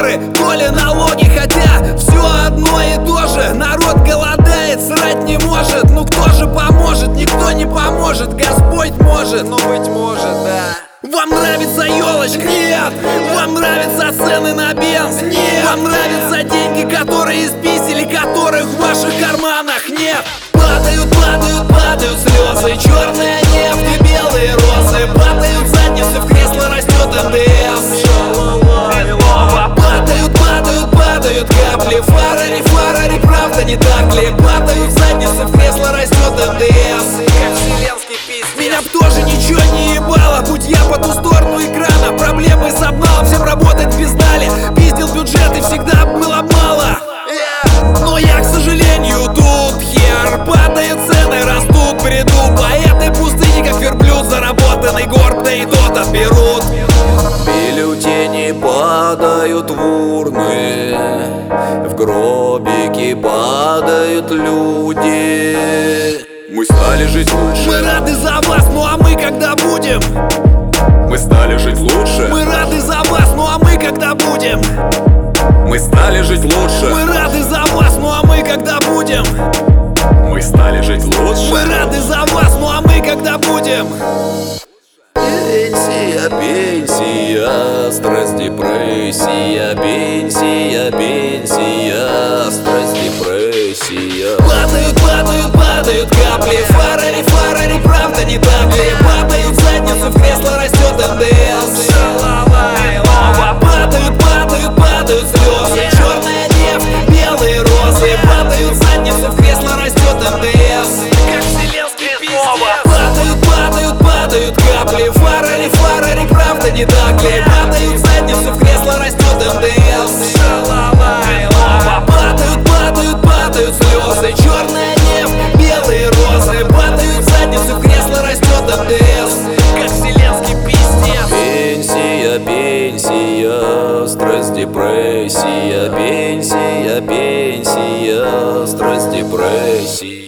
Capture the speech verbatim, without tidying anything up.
сборы, то ли налоги. Хотя все одно и то же. Народ голодает, срать не может. Ну кто же поможет? Никто не поможет. Господь может, ну быть может, да. Вам нравится елочка? Нет! Вам нравятся цены на бенз? Нет! Вам нравятся деньги, которые из писели, которых в ваших карманах нет? Падают, падают, падают слезы, черная нефть и белые розы. Падают задницы, в кресло растет эн дэ эс. Падают, падают, падают капли. Фарари, фарари, правда не так ли? Падают задницы, в кресло растет эн дэ эс. Как вселенский пиздец. Меня б тоже ничего не ебало, будь я по ту сторону экрана. Проблемы с обналом, всем работать без дали. Пиздил бюджет и всегда было мало. Но я, к сожалению, тут хер. Падают цены, растут в бреду. По этой пустыне, как верблюд, заработанный горб, да и тот отберут. Бюллетени падают в урны, в гробики падают люди. Мы стали жить лучше. Мы рады за вас, ну а мы когда будем? Мы стали жить лучше. Мы рады за вас, ну а мы когда будем? Мы стали жить лучше. Мы рады за вас, ну а мы когда будем? Мы стали жить лучше. Мы рады за вас, ну а мы когда будем? Пенсия, пенсия, страсть, депрессия. Пенсия, пенсия, страсть, депрессия. Падают, падают, падают капли. Фарари, фарари, правда не так ли? Падают задницы, в кресло растет эн дэ эс. Падают, падают, падают слезы, черная нефть, белые розы. Падают задницы, в кресло растет эн дэ эс. Как вселенский пиздец. Падают, падают, падают капли. Фарари, фарари, правда не так ли? Падают задницы, в кресло растет эн дэ эс. Падают, падают, падают слезы, черная нефть, белые розы. Падают задницы, в кресло растет эн дэ эс. Как вселенский пиздец. Пенсия, пенсия, страсть, депрессия. Пенсия, пенсия, страсть, депрессия.